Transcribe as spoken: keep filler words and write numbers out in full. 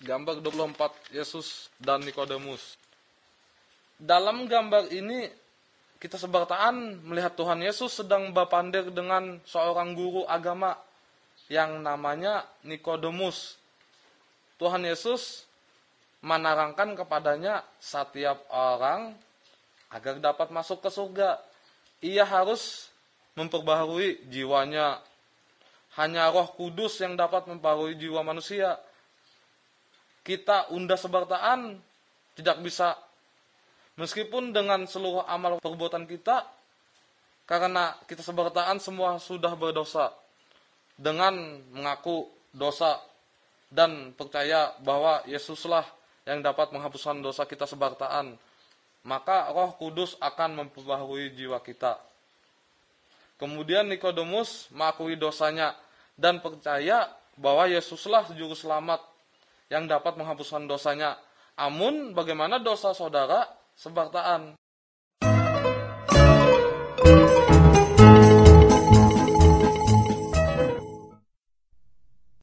Gambar dua puluh empat, Yesus dan Nikodemus. Dalam gambar ini kita sebertaan melihat Tuhan Yesus sedang berpandir dengan seorang guru agama yang namanya Nikodemus. Tuhan Yesus menerangkan kepadanya setiap orang agar dapat masuk ke surga, ia harus memperbaharui jiwanya. Hanya Roh Kudus yang dapat memperbaharui jiwa manusia. Kita unda sebertaan tidak bisa, meskipun dengan seluruh amal perbuatan kita, karena kita sebertaan semua sudah berdosa. Dengan mengaku dosa dan percaya bahwa Yesuslah yang dapat menghapuskan dosa kita sebertaan, maka Roh Kudus akan memperbaharui jiwa kita. Kemudian Nikodemus mengakui dosanya dan percaya bahwa Yesuslah juru selamat yang dapat menghapuskan dosanya. Amun bagaimana dosa saudara sebertaan?